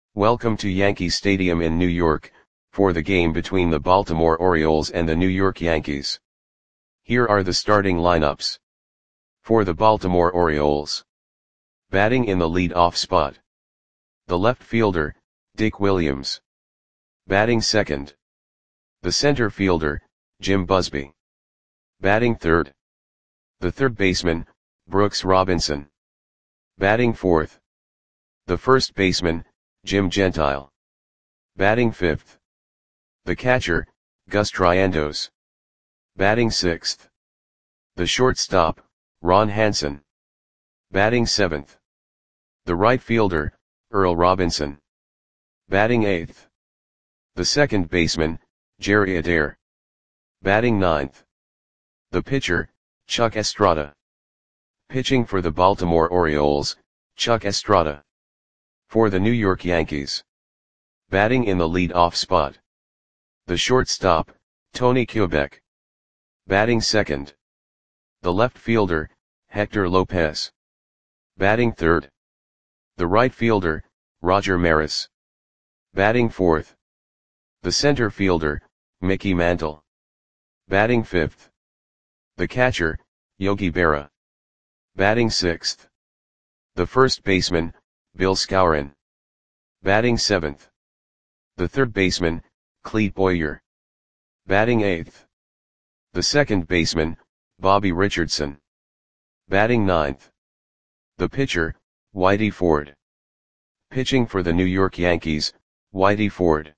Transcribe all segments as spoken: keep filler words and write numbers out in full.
Welcome to Yankee Stadium in New York, for the game between the Baltimore Orioles and the New York Yankees. Here are the starting lineups. For the Baltimore Orioles. Batting in the lead-off spot. The left fielder, Dick Williams. Batting second. The center fielder, Jim Busby. Batting third. The third baseman, Brooks Robinson. Batting fourth. The first baseman, Jim Gentile. Batting fifth. The catcher, Gus Triandos. Batting sixth. The shortstop, Ron Hansen. Batting seventh. The right fielder, Earl Robinson. Batting eighth. The second baseman, Jerry Adair. Batting ninth. The pitcher, Chuck Estrada. Pitching for the Baltimore Orioles, Chuck Estrada. For the New York Yankees. Batting in the lead-off spot. The shortstop, Tony Kubek. Batting second. The left fielder, Hector Lopez. Batting third. The right fielder, Roger Maris. Batting fourth. The center fielder, Mickey Mantle. Batting fifth. The catcher, Yogi Berra. Batting sixth. The first baseman, Bill Skowron. Batting seventh. The third baseman, Clete Boyer. Batting eighth. The second baseman, Bobby Richardson. Batting ninth. The pitcher, Whitey Ford. Pitching for the New York Yankees, Whitey Ford.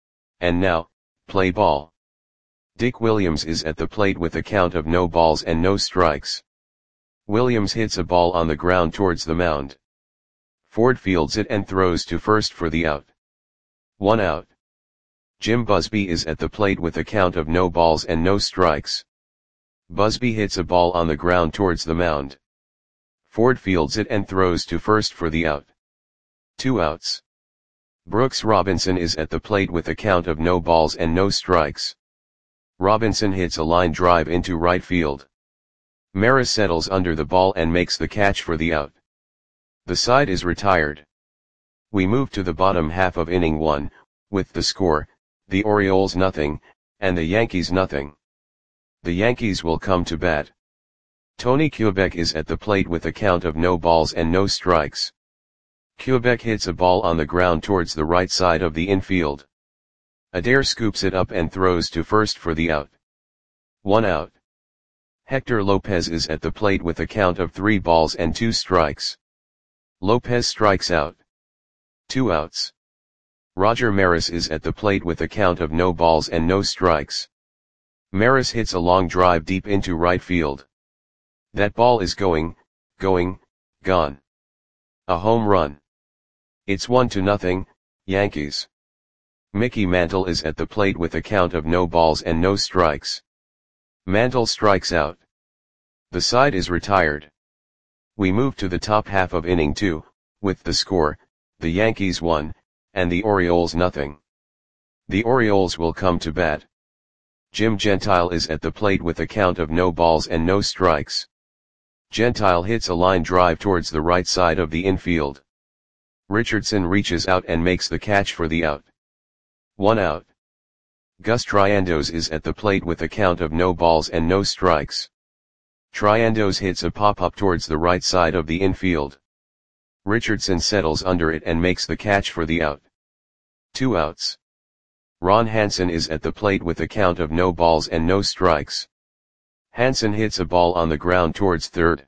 And now, play ball. Dick Williams is at the plate with a count of no balls and no strikes. Williams hits a ball on the ground towards the mound. Ford fields it and throws to first for the out. One out. Jim Busby is at the plate with a count of no balls and no strikes. Busby hits a ball on the ground towards the mound. Ford fields it and throws to first for the out. Two outs. Brooks Robinson is at the plate with a count of no balls and no strikes. Robinson hits a line drive into right field. Maris settles under the ball and makes the catch for the out. The side is retired. We move to the bottom half of inning one, with the score, the Orioles nothing, and the Yankees nothing. The Yankees will come to bat. Tony Kubek is at the plate with a count of no balls and no strikes. Kubek hits a ball on the ground towards the right side of the infield. Adair scoops it up and throws to first for the out. One out. Hector Lopez is at the plate with a count of three balls and two strikes. Lopez strikes out. Two outs. Roger Maris is at the plate with a count of no balls and no strikes. Maris hits a long drive deep into right field. That ball is going, going, gone. A home run. It's one to nothing, Yankees. Mickey Mantle is at the plate with a count of no balls and no strikes. Mantle strikes out. The side is retired. We move to the top half of inning two, with the score, the Yankees one, and the Orioles nothing. The Orioles will come to bat. Jim Gentile is at the plate with a count of no balls and no strikes. Gentile hits a line drive towards the right side of the infield. Richardson reaches out and makes the catch for the out. One out. Gus Triandos is at the plate with a count of no balls and no strikes. Triandos hits a pop-up towards the right side of the infield. Richardson settles under it and makes the catch for the out. Two outs. Ron Hansen is at the plate with a count of no balls and no strikes. Hansen hits a ball on the ground towards third.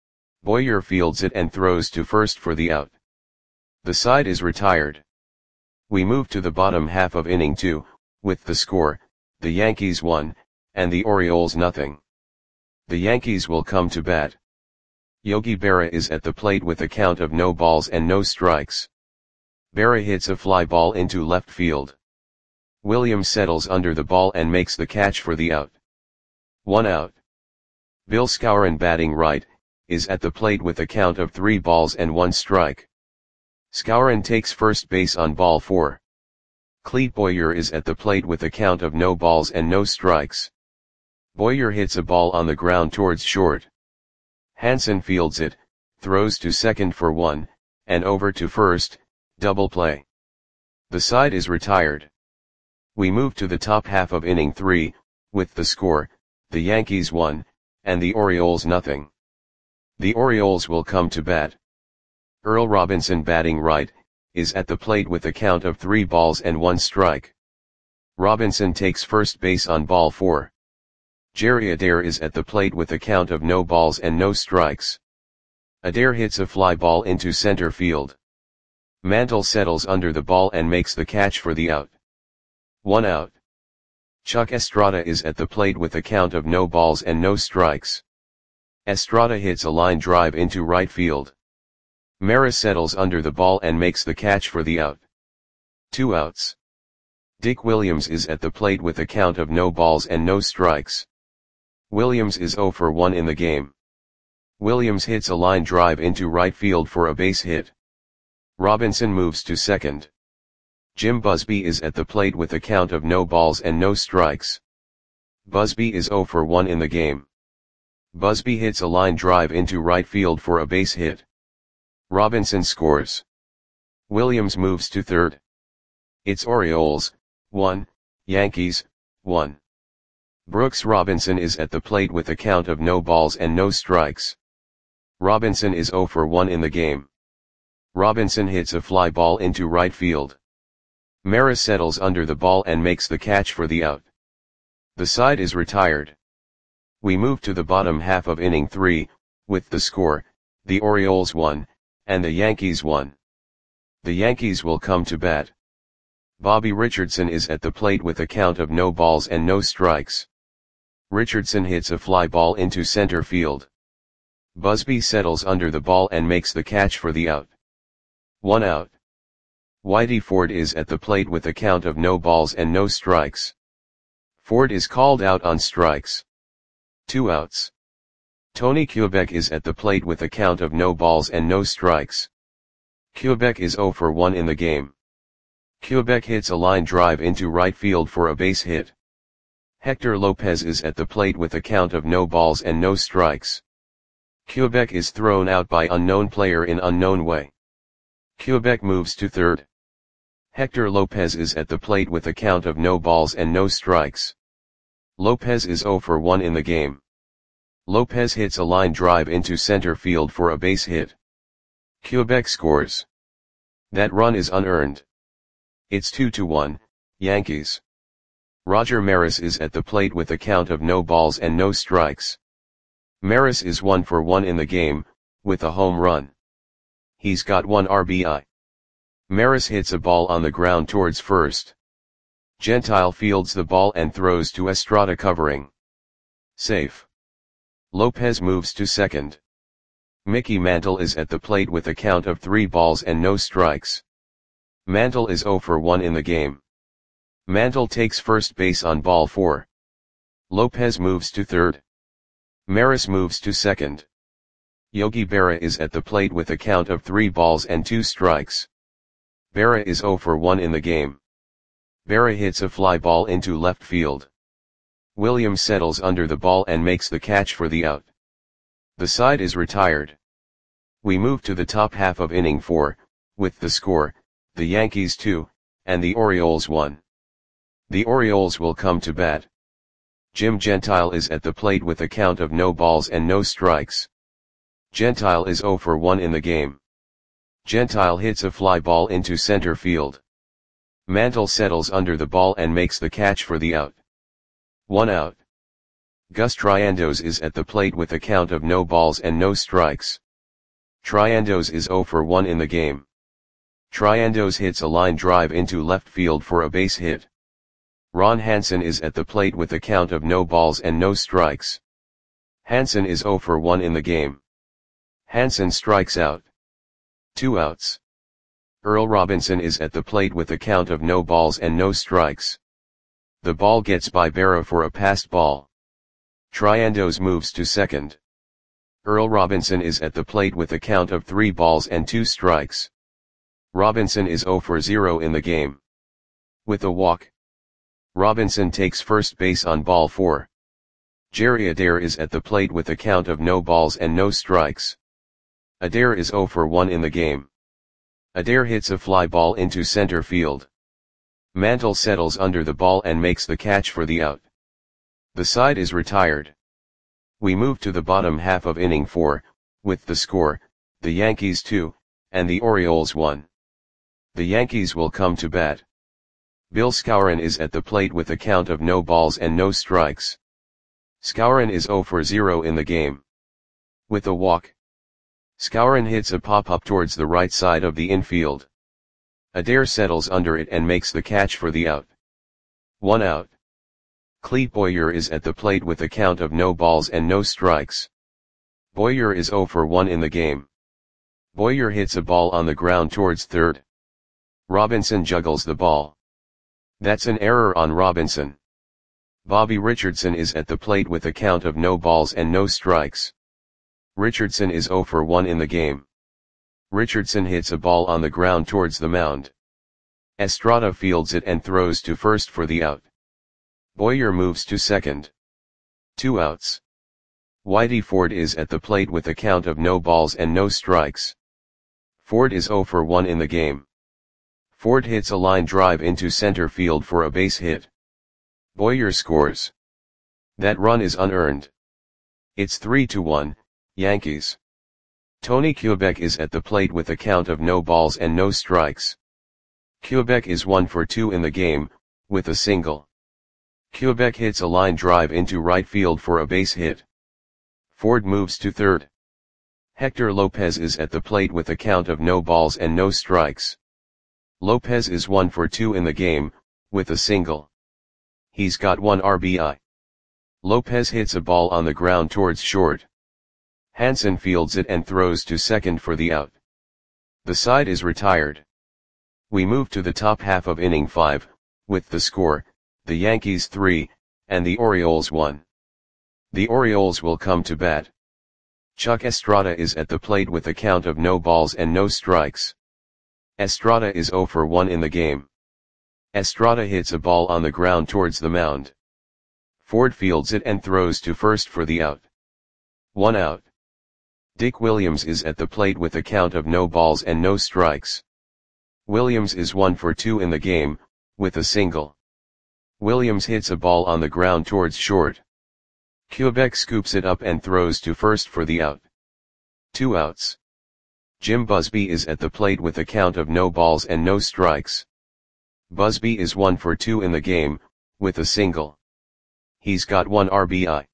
Boyer fields it and throws to first for the out. The side is retired. We move to the bottom half of inning two, with the score, the Yankees one, and the Orioles nothing. The Yankees will come to bat. Yogi Berra is at the plate with a count of no balls and no strikes. Berra hits a fly ball into left field. Williams settles under the ball and makes the catch for the out. One out. Bill Skowron, batting right, is at the plate with a count of three balls and one strike. Skowron takes first base on ball four. Clete Boyer is at the plate with a count of no balls and no strikes. Boyer hits a ball on the ground towards short. Hansen fields it, throws to second for one, and over to first, double play. The side is retired. We move to the top half of inning three, with the score, the Yankees one, and the Orioles nothing. The Orioles will come to bat. Earl Robinson, batting right, is at the plate with a count of three balls and one strike. Robinson takes first base on ball four. Jerry Adair is at the plate with a count of no balls and no strikes. Adair hits a fly ball into center field. Mantle settles under the ball and makes the catch for the out. One out. Chuck Estrada is at the plate with a count of no balls and no strikes. Estrada hits a line drive into right field. Maris settles under the ball and makes the catch for the out. Two outs. Dick Williams is at the plate with a count of no balls and no strikes. Williams is oh for one in the game. Williams hits a line drive into right field for a base hit. Robinson moves to second. Jim Busby is at the plate with a count of no balls and no strikes. Busby is oh for one in the game. Busby hits a line drive into right field for a base hit. Robinson scores. Williams moves to third. It's Orioles, one, Yankees, one. Brooks Robinson is at the plate with a count of no balls and no strikes. Robinson is oh for one in the game. Robinson hits a fly ball into right field. Maris settles under the ball and makes the catch for the out. The side is retired. We move to the bottom half of inning three, with the score, the Orioles one, and the Yankees one. The Yankees will come to bat. Bobby Richardson is at the plate with a count of no balls and no strikes. Richardson hits a fly ball into center field. Busby settles under the ball and makes the catch for the out. One out. Whitey Ford is at the plate with a count of no balls and no strikes. Ford is called out on strikes. Two outs. Tony Kubek is at the plate with a count of no balls and no strikes. Kubek is oh for one in the game. Kubek hits a line drive into right field for a base hit. Hector Lopez is at the plate with a count of no balls and no strikes. Kubek is thrown out by unknown player in unknown way. Kubek moves to third. Hector Lopez is at the plate with a count of no balls and no strikes. Lopez is oh for one in the game. Lopez hits a line drive into center field for a base hit. Kubek scores. That run is unearned. It's two to one, Yankees. Roger Maris is at the plate with a count of no balls and no strikes. Maris is one for one in the game, with a home run. He's got one R B I. Maris hits a ball on the ground towards first. Gentile fields the ball and throws to Estrada covering. Safe. Lopez moves to second. Mickey Mantle is at the plate with a count of three balls and no strikes. Mantle is oh for one in the game. Mantle takes first base on ball four. Lopez moves to third. Maris moves to second. Yogi Berra is at the plate with a count of three balls and two strikes. Berra is oh for one in the game. Berra hits a fly ball into left field. Williams settles under the ball and makes the catch for the out. The side is retired. We move to the top half of inning four, with the score, the Yankees two, and the Orioles one. The Orioles will come to bat. Jim Gentile is at the plate with a count of no balls and no strikes. Gentile is oh for one in the game. Gentile hits a fly ball into center field. Mantle settles under the ball and makes the catch for the out. One out. Gus Triandos is at the plate with a count of no balls and no strikes. Triandos is oh for one in the game. Triandos hits a line drive into left field for a base hit. Ron Hansen is at the plate with a count of no balls and no strikes. Hansen is oh for one in the game. Hansen strikes out. Two outs. Earl Robinson is at the plate with a count of no balls and no strikes. The ball gets by Berra for a passed ball. Triandos moves to second. Earl Robinson is at the plate with a count of three balls and two strikes. Robinson is oh for zero in the game. With a walk, Robinson takes first base on ball four. Jerry Adair is at the plate with a count of no balls and no strikes. Adair is oh for one in the game. Adair hits a fly ball into center field. Mantle settles under the ball and makes the catch for the out. The side is retired. We move to the bottom half of inning four, with the score, the Yankees two, and the Orioles one. The Yankees will come to bat. Bill Skowron is at the plate with a count of no balls and no strikes. Skowron is zero for zero in the game. With a walk, Skowron hits a pop-up towards the right side of the infield. Adair settles under it and makes the catch for the out. One out. Clete Boyer is at the plate with a count of no balls and no strikes. Boyer is zero for one in the game. Boyer hits a ball on the ground towards third. Robinson juggles the ball. That's an error on Robinson. Bobby Richardson is at the plate with a count of no balls and no strikes. Richardson is zero for one in the game. Richardson hits a ball on the ground towards the mound. Estrada fields it and throws to first for the out. Boyer moves to second. Two outs. Whitey Ford is at the plate with a count of no balls and no strikes. Ford is zero for one in the game. Ford hits a line drive into center field for a base hit. Boyer scores. That run is unearned. It's three to one, Yankees. Tony Kubek is at the plate with a count of no balls and no strikes. Kubek is one for two in the game, with a single. Kubek hits a line drive into right field for a base hit. Ford moves to third. Hector Lopez is at the plate with a count of no balls and no strikes. Lopez is one for two in the game, with a single. He's got one R B I. Lopez hits a ball on the ground towards short. Hansen fields it and throws to second for the out. The side is retired. We move to the top half of inning five, with the score, the Yankees three, and the Orioles one. The Orioles will come to bat. Chuck Estrada is at the plate with a count of no balls and no strikes. Estrada is zero for one in the game. Estrada hits a ball on the ground towards the mound. Ford fields it and throws to first for the out. One out. Dick Williams is at the plate with a count of no balls and no strikes. Williams is one for two in the game, with a single. Williams hits a ball on the ground towards short. Kubek scoops it up and throws to first for the out. Two outs. Jim Busby is at the plate with a count of no balls and no strikes. Busby is one for two in the game, with a single. He's got one R B I.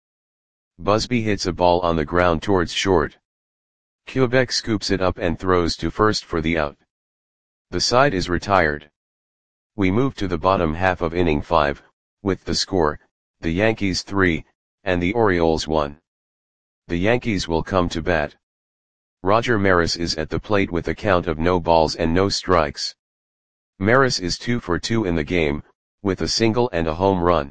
Busby hits a ball on the ground towards short. Kubek scoops it up and throws to first for the out. The side is retired. We move to the bottom half of inning five, with the score, the Yankees three, and the Orioles one. The Yankees will come to bat. Roger Maris is at the plate with a count of no balls and no strikes. Maris is two for two in the game, with a single and a home run.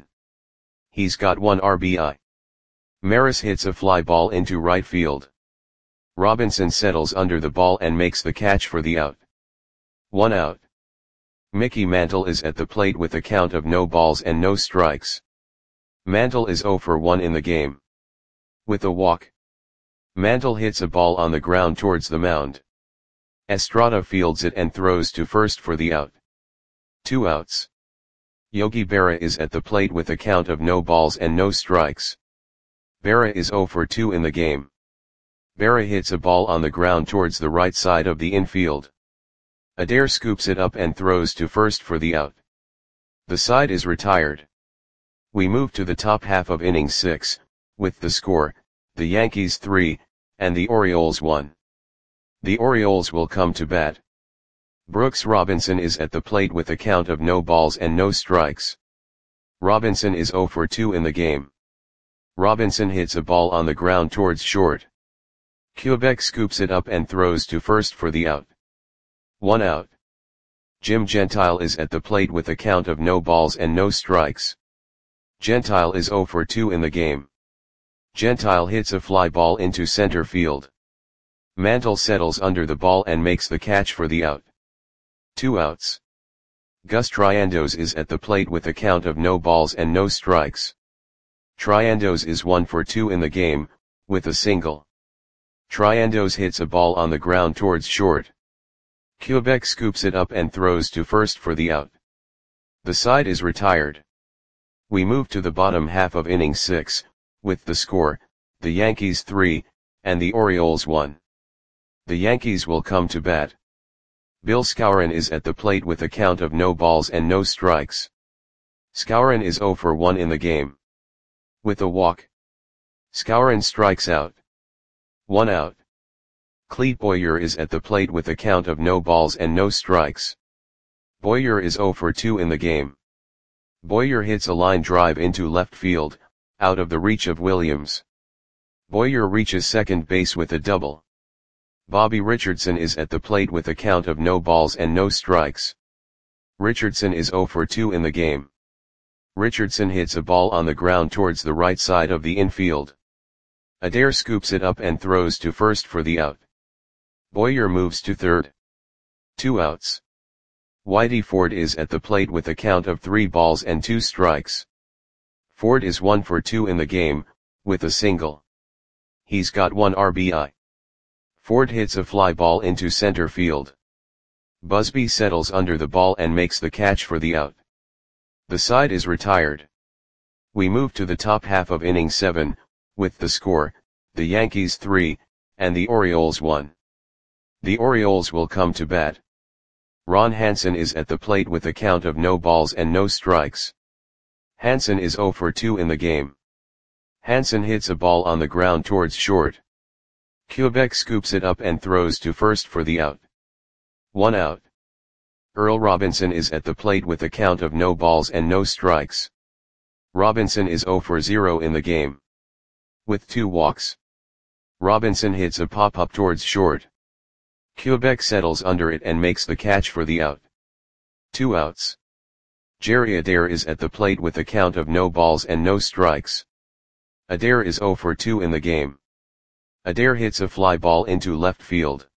He's got one R B I. Maris hits a fly ball into right field. Robinson settles under the ball and makes the catch for the out. One out. Mickey Mantle is at the plate with a count of no balls and no strikes. Mantle is zero for one in the game. With a walk, Mantle hits a ball on the ground towards the mound. Estrada fields it and throws to first for the out. Two outs. Yogi Berra is at the plate with a count of no balls and no strikes. Berra is zero for two in the game. Berra hits a ball on the ground towards the right side of the infield. Adair scoops it up and throws to first for the out. The side is retired. We move to the top half of inning six, with the score, the Yankees three, and the Orioles one. The Orioles will come to bat. Brooks Robinson is at the plate with a count of no balls and no strikes. Robinson is zero for two in the game. Robinson hits a ball on the ground towards short. Kubek scoops it up and throws to first for the out. One out. Jim Gentile is at the plate with a count of no balls and no strikes. Gentile is zero for two in the game. Gentile hits a fly ball into center field. Mantle settles under the ball and makes the catch for the out. Two outs. Gus Triandos is at the plate with a count of no balls and no strikes. Triandos is one for two in the game, with a single. Triandos hits a ball on the ground towards short. Kubek scoops it up and throws to first for the out. The side is retired. We move to the bottom half of inning six, with the score, the Yankees three, and the Orioles one. The Yankees will come to bat. Bill Skowron is at the plate with a count of no balls and no strikes. Skowron is zero for one in the game. With a walk, Skowron strikes out. One out. Clete Boyer is at the plate with a count of no balls and no strikes. Boyer is zero for two in the game. Boyer hits a line drive into left field, out of the reach of Williams. Boyer reaches second base with a double. Bobby Richardson is at the plate with a count of no balls and no strikes. Richardson is zero for two in the game. Richardson hits a ball on the ground towards the right side of the infield. Adair scoops it up and throws to first for the out. Boyer moves to third. Two outs. Whitey Ford is at the plate with a count of three balls and two strikes. Ford is one for two in the game, with a single. He's got one R B I. Ford hits a fly ball into center field. Busby settles under the ball and makes the catch for the out. The side is retired. We move to the top half of inning seven, with the score, the Yankees three, and the Orioles one. The Orioles will come to bat. Ron Hansen is at the plate with a count of no balls and no strikes. Hansen is zero for two in the game. Hansen hits a ball on the ground towards short. Quebec scoops it up and throws to first for the out. One out. Earl Robinson is at the plate with a count of no balls and no strikes. Robinson is zero for zero in the game. With two walks, Robinson hits a pop-up towards short. Quebec settles under it and makes the catch for the out. Two outs. Jerry Adair is at the plate with a count of no balls and no strikes. Adair is zero for two in the game. Adair hits a fly ball into left field.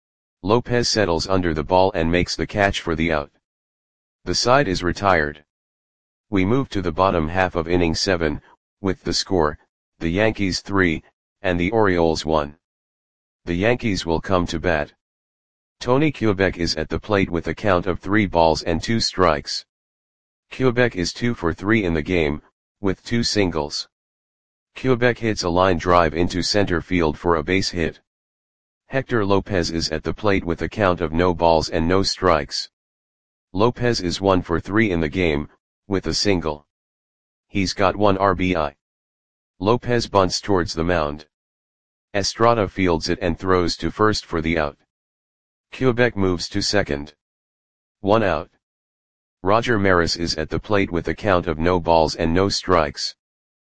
Lopez settles under the ball and makes the catch for the out. The side is retired. We move to the bottom half of inning seven, with the score, the Yankees three, and the Orioles one. The Yankees will come to bat. Tony Quebec is at the plate with a count of three balls and two strikes. Quebec is two for three in the game, with two singles. Quebec hits a line drive into center field for a base hit. Hector Lopez is at the plate with a count of no balls and no strikes. Lopez is one for three in the game, with a single. He's got one R B I. Lopez bunts towards the mound. Estrada fields it and throws to first for the out. Quebec moves to second. One out. Roger Maris is at the plate with a count of no balls and no strikes.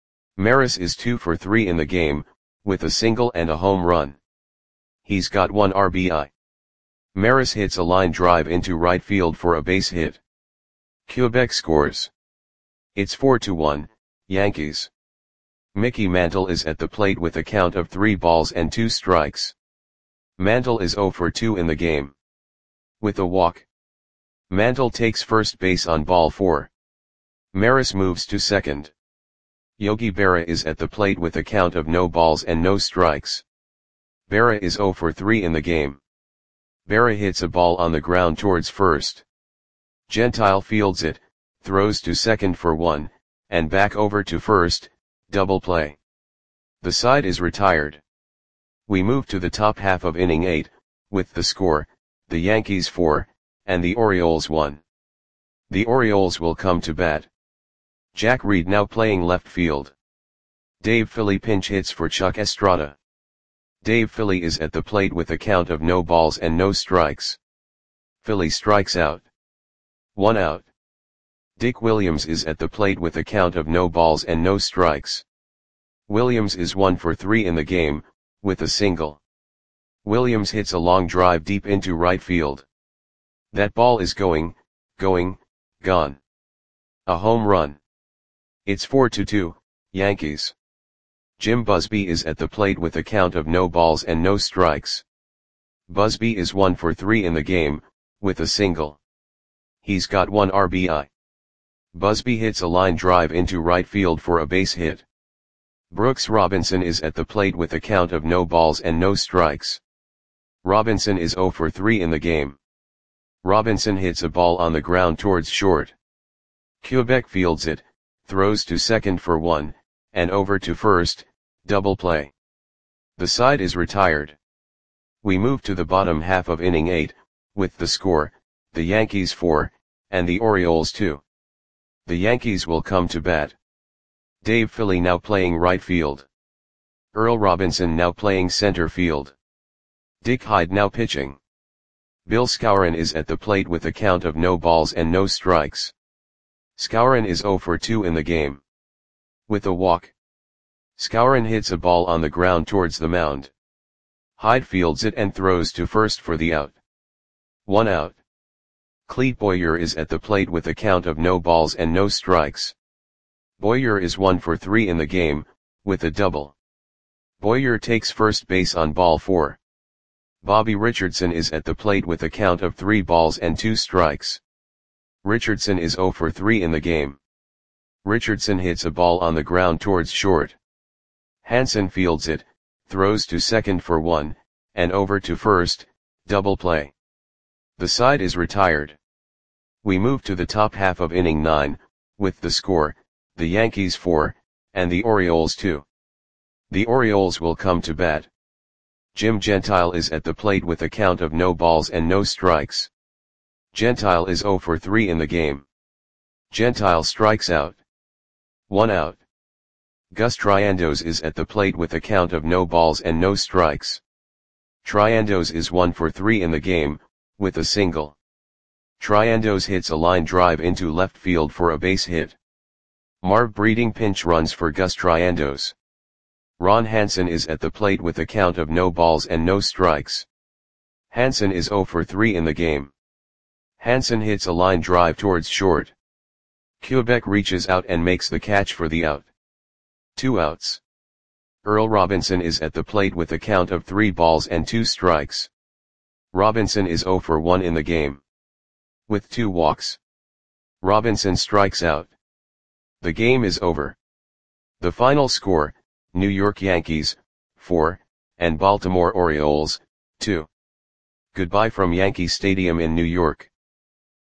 Maris is two for three in the game, with a single and a home run. He's got one R B I. Maris hits a line drive into right field for a base hit. Quebec scores. It's four to one, Yankees. Mickey Mantle is at the plate with a count of three balls and two strikes. Mantle is zero for two in the game. With a walk, Mantle takes first base on ball four. Maris moves to second. Yogi Berra is at the plate with a count of no balls and no strikes. Berra is zero for three in the game. Berra hits a ball on the ground towards first. Gentile fields it, throws to second for one, and back over to first, double play. The side is retired. We move to the top half of inning eight, with the score, the Yankees four, and the Orioles one. The Orioles will come to bat. Jack Reed now playing left field. Dave Philly pinch hits for Chuck Estrada. Dave Philly is at the plate with a count of no balls and no strikes. Philly strikes out. One out. Dick Williams is at the plate with a count of no balls and no strikes. Williams is one for three in the game, with a single. Williams hits a long drive deep into right field. That ball is going, going, gone. A home run. It's four to two, Yankees. Jim Busby is at the plate with a count of no balls and no strikes. Busby is one for three in the game, with a single. He's got one R B I. Busby hits a line drive into right field for a base hit. Brooks Robinson is at the plate with a count of no balls and no strikes. Robinson is zero for three in the game. Robinson hits a ball on the ground towards short. Quebec fields it, throws to second for one, and over to first, double play. The side is retired. We move to the bottom half of inning eight, with the score, the Yankees four, and the Orioles two. The Yankees will come to bat. Dave Philly now playing right field. Earl Robinson now playing center field. Dick Hyde now pitching. Bill Skowron is at the plate with a count of no balls and no strikes. Skowron is oh for two in the game. With a walk. Skowron hits a ball on the ground towards the mound. Hyde fields it and throws to first for the out. One out. Clete Boyer is at the plate with a count of no balls and no strikes. Boyer is one for three in the game, with a double. Boyer takes first base on ball four. Bobby Richardson is at the plate with a count of three balls and two strikes. Richardson is oh for three in the game. Richardson hits a ball on the ground towards short. Hansen fields it, throws to second for one, and over to first, double play. The side is retired. We move to the top half of inning nine, with the score, the Yankees four, and the Orioles two. The Orioles will come to bat. Jim Gentile is at the plate with a count of no balls and no strikes. Gentile is oh for three in the game. Gentile strikes out. One out. Gus Triandos is at the plate with a count of no balls and no strikes. Triandos is one for three in the game, with a single. Triandos hits a line drive into left field for a base hit. Marv Breeding pinch runs for Gus Triandos. Ron Hansen is at the plate with a count of no balls and no strikes. Hansen is oh for three in the game. Hansen hits a line drive towards short. Quebec reaches out and makes the catch for the out. Two outs. Earl Robinson is at the plate with a count of three balls and two strikes. Robinson is oh for one in the game. With two walks. Robinson strikes out. The game is over. The final score, New York Yankees, four, and Baltimore Orioles, two. Goodbye from Yankee Stadium in New York.